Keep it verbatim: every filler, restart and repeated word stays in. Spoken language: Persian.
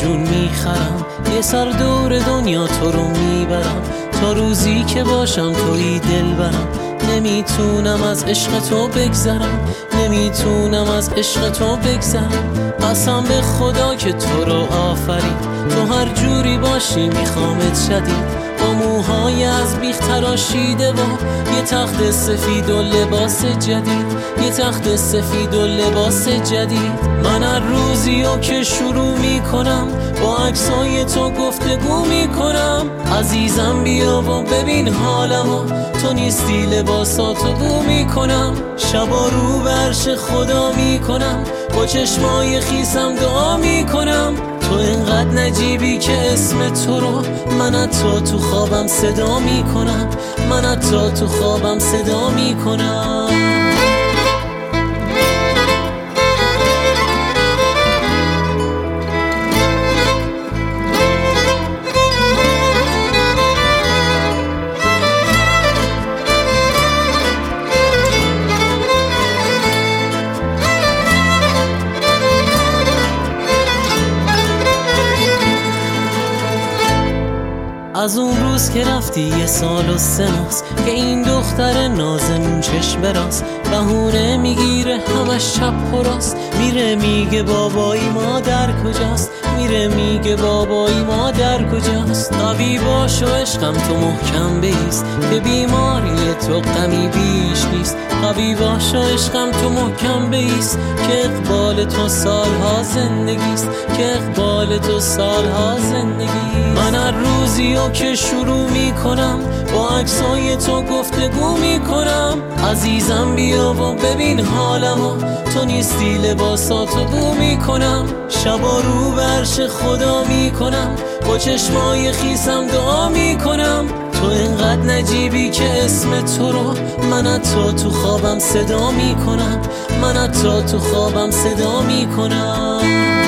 جون میخرم، یه سر دور دنیا تو رو میبرم، تا روزی که باشم توی دل برم. نمیتونم از عشق تو بگذرم، نمیتونم از عشق تو بگذرم. قسم به خدا که تو رو آفرید، تو هر جوری باشی میخوامت شدید. با موهای از بیخ تراشیده و یه تخت سفید و لباس جدید، یه تخت سفید و لباس جدید. من هر روزی رو که شروع میکنم با عکسای تو گفتگو میکنم. عزیزم بیا و ببین حالمو، تو نیستی لباساتو بو میکنم. شبا رو به عرش خدا میکنم، با چشمای خیسم دعا میکنم. تو اینقدر نجیبی که اسم تو رو من حتی تو خوابم صدا میکنم، من حتی تو خوابم صدا میکنم. از اون روز که رفتی یه سال و سه ماست که این دختر نازمون چشم براست، بهونه میگیره همش چپ و راست. میره میگه بابایی مادر کجاست، میره میگه بابایی مادر کجاست. قوی باش و عشقم تو محکم بیست، که بیماری تو غمی بیش نیست. قوی باش و عشقم تو محکم بیست، که اقبال تو سالها زندگیست، که اقبال تو سالها زندگی. من هر روزی رو که شروع میکنم با عکسای تو گفتگو میکنم. عزیزم بیا و ببین حالمو، تو نیستی لباساتو بو میکنم. شبا رو به عرش خدا میکنم، با چشمای خیسم دعا میکنم. تو اینقدر نجیبی که اسم تو رو من حتی تو خوابم صدا میکنم، من حتی تو خوابم صدا میکنم.